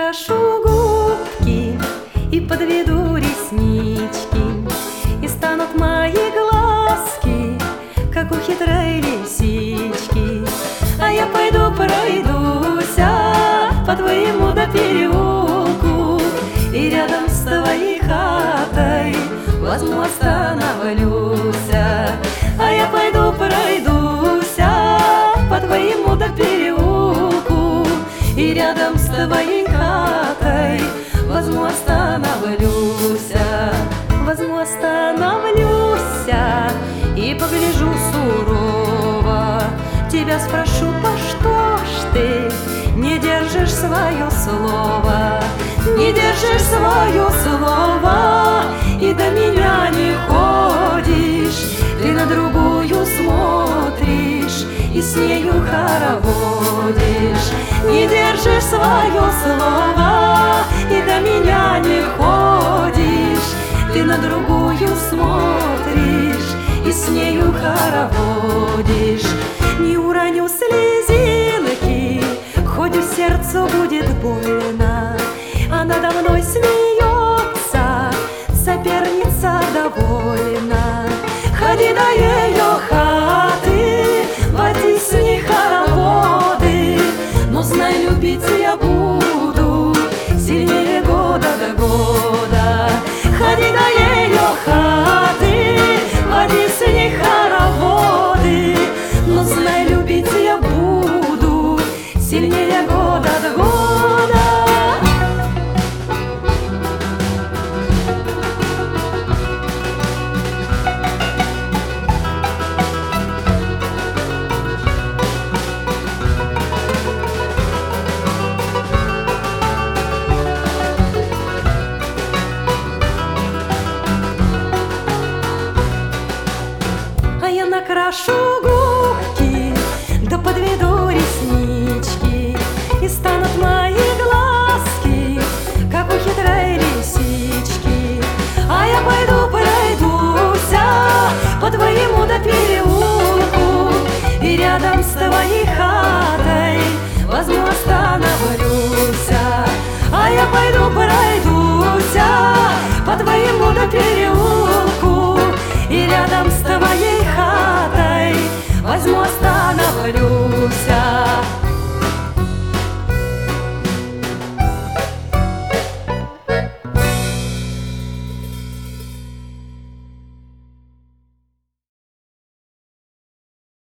накрашу губки и подведу реснички, и станут мои глазки, как у хитрой лисички. А я пойду пройдуся по твоему до переулку, и рядом с твоей хатой возьму остановлюся. А я пойду пройдуся по твоему до переулку, и рядом с твоей хатой возьму остановлюся. Возьму остановлюся и погляжу сурово. Тебя спрошу, по что ж ты не держишь свое слово? Не держишь свое слово и до меня не ходишь. Ты на другую смотришь и с нею хороводишь. Не держишь свое слово и до меня не ходишь. Ты на другую смотришь и с нею хороводишь.